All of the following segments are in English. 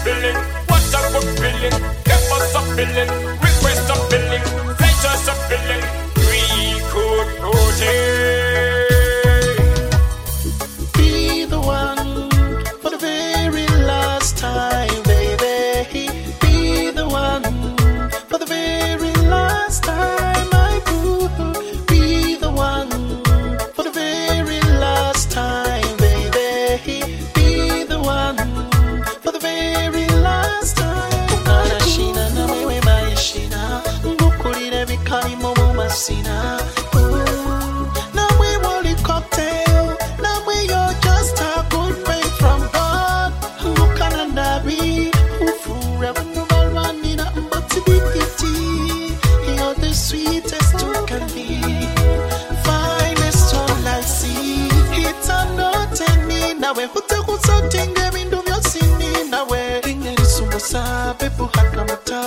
feeling. What a good feeling. Give us a feeling. Request a feeling. Fetch us a feeling. We could protect. Be the one for the very last time, baby. Be the one for the very last time, my boo. Be the one for the very last time, baby. Be the one for the very last time. Arashina na wewe maishina, ngukulire bikali mu masina. Now we want it cocktail. Now we are just a good friend from God. Who can be? Who forever no malvanina mbati. You're the sweetest you can be. Finest all I see. It's a not any nawe. Hutakusa tinge bindu vya sini nawe. Ingeri sumbosa pepu hakamata.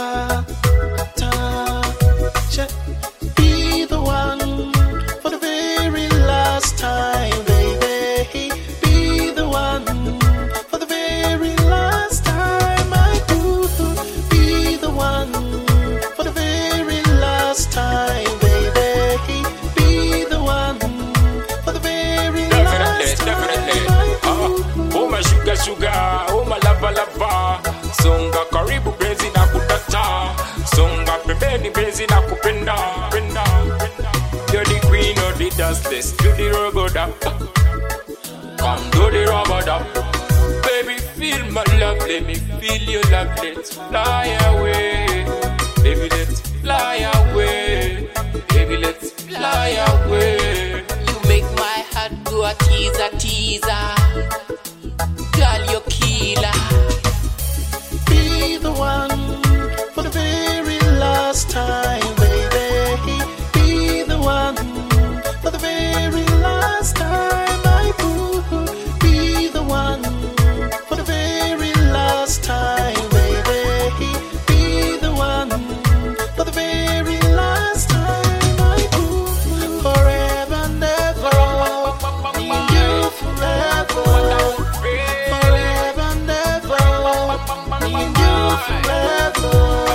Be the one for the very last time, baby. Be the one for the very last time, I do. Be the one for the very last time, baby. Be the one for the very last time. Oh my sugar, sugar, oh my lava, lava. Songa karibu penzi na kutata. Songa pembeni penzi na kupenda. You're the queen of the dustless. Do the rubber come do the rubber. Baby, feel my love, let me feel your love. Let's fly away. Baby, let's fly away. Baby, let's fly away. You make my heart go a teaser, teaser. Girl, you killer. Be the one for the very last time, baby. Be the one for the very last time, my boo. Be the one for the very last time, baby. Be the one for the very last time, my boo. Forever and ever, need you forever. Forever and ever, need you forever.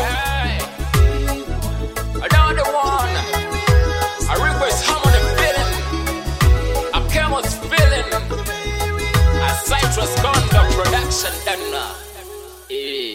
Another one. I request Harmony feeling. A Camus feeling. A Citrus Conduct production. Done.